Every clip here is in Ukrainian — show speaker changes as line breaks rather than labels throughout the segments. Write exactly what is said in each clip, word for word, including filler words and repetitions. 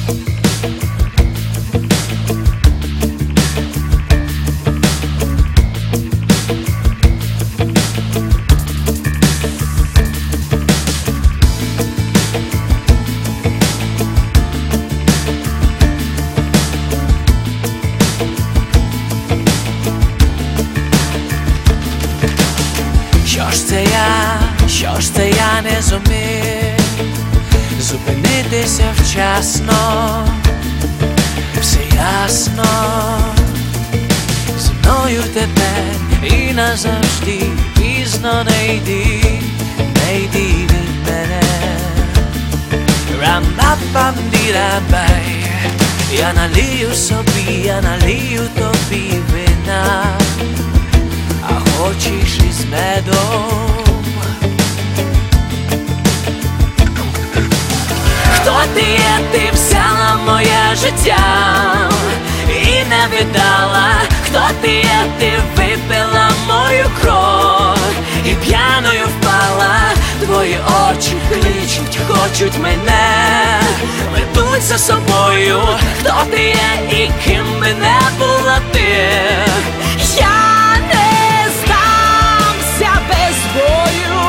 Що ж це я, що ж це я не зумів зупинитися вчасно, все ясно, зі мною тепер і назавжди, пізно не йди, не йди від мене. Рам-па-пам-ді-ра-бай, я налію собі, я налію тобі вина, а хочеш із медом. Хто ти є, ти взяла моє життя і не віддала. Хто ти є, ти випила мою кров і п'яною впала. Твої очі кличуть, хочуть мене, ведуть за собою. Хто ти є і ким би не була ти, я не здамся без бою.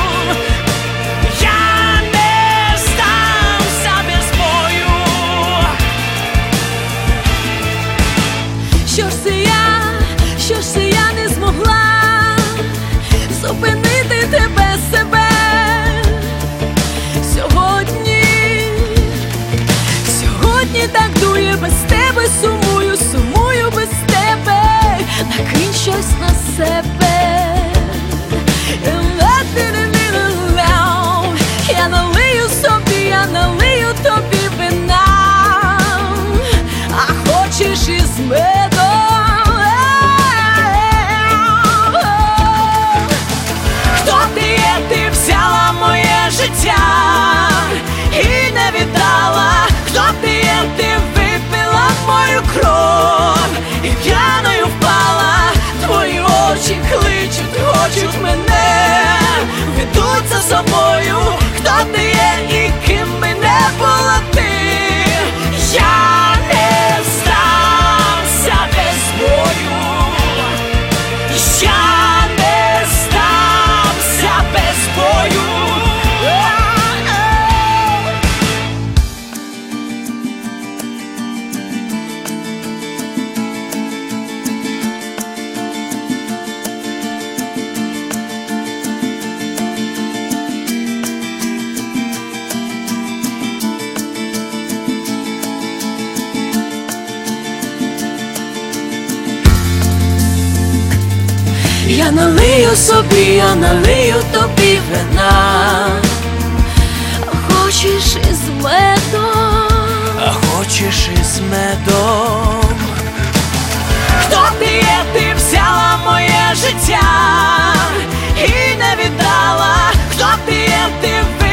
Я не здамся без бою. Що ж це я, що ж це я не змогла зупинити тебе, себе. Сьогодні, сьогодні так дує без тебе, сумую, сумую без тебе. Накинь щось на себе. Я налию собі, я налию тобі вина, а хочеш із медом. Хто ти є, ти взяла моє життя і не віддала. Хто ти є, ти випила мою кров і п'яною впала. Твої очі кличуть, хочуть мене, ведуть за собою. Хто ти є і ким би не була ти, я не здамся без бою. Я не здамся без бою. Я налию собі, я налию тобі вина, а хочеш із медом, а хочеш із медом. Хто ти є, ти взяла моє життя і не віддала. Хто ти є, ти